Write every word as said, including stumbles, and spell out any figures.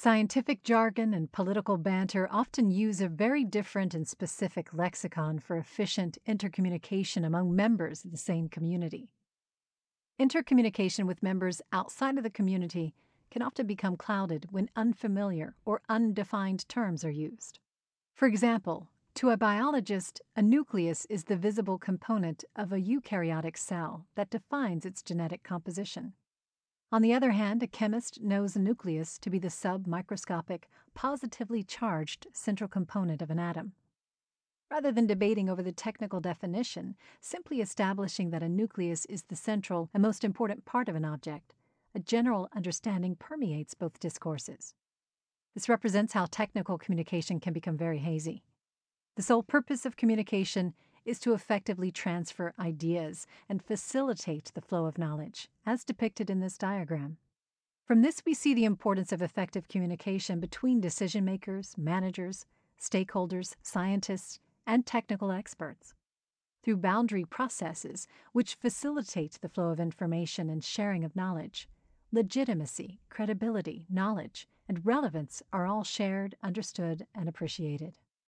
Scientific jargon and political banter often use a very different and specific lexicon for efficient intercommunication among members of the same community. Intercommunication with members outside of the community can often become clouded when unfamiliar or undefined terms are used. For example, to a biologist, a nucleus is the visible component of a eukaryotic cell that defines its genetic composition. On the other hand, a chemist knows a nucleus to be the submicroscopic, positively charged central component of an atom. Rather than debating over the technical definition, simply establishing that a nucleus is the central and most important part of an object, a general understanding permeates both discourses. This represents how technical communication can become very hazy. The sole purpose of communication is to effectively transfer ideas and facilitate the flow of knowledge, as depicted in this diagram. From this, we see the importance of effective communication between decision makers, managers, stakeholders, scientists, and technical experts. Through boundary processes which facilitate the flow of information and sharing of knowledge, legitimacy, credibility, knowledge, and relevance are all shared, understood, and appreciated.